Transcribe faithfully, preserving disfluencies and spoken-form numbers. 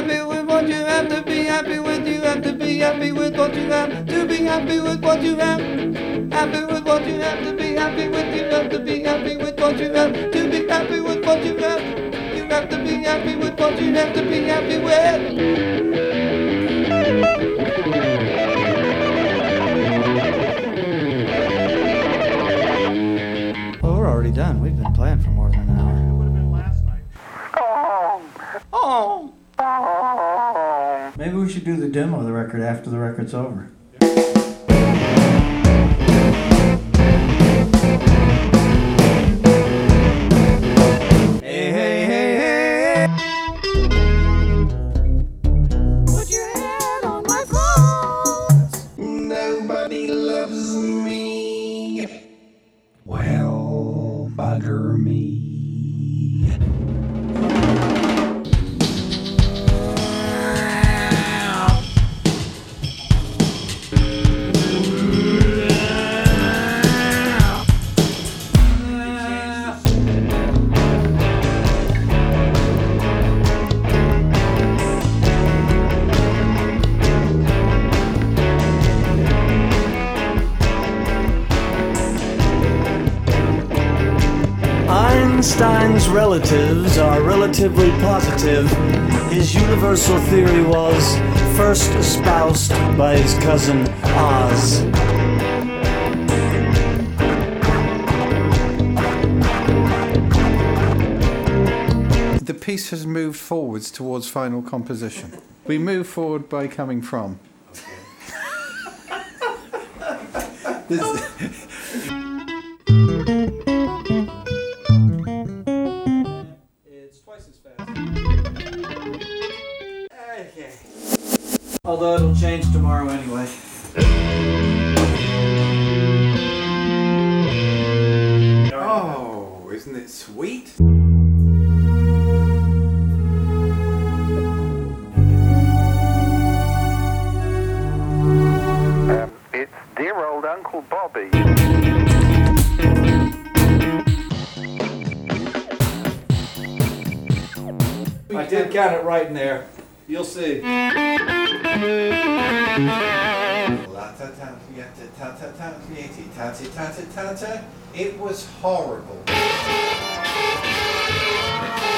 happy with what you have, to be happy with you have, to be happy with what you have, to be happy with what you have, happy with what you have, to be happy with you have, to be happy with what you have, to be happy with what you have, you have to be happy with what you have to be happy with. Well, we're already done. We've been playing for more than an hour. It would have been last night. Oh. Oh. Maybe we should do the demo of the record after the record's over. Hey, hey, hey, hey. Put your hand on my phone. Nobody loves me. Well, bugger me. Einstein's relatives are relatively positive. His universal theory was first espoused by his cousin Oz. The piece has moved forwards towards final composition. We move forward by coming from. This, Although it'll change tomorrow anyway. oh, isn't it sweet? Um, it's dear old Uncle Bobby. I did count it right in there. You'll see. It was horrible.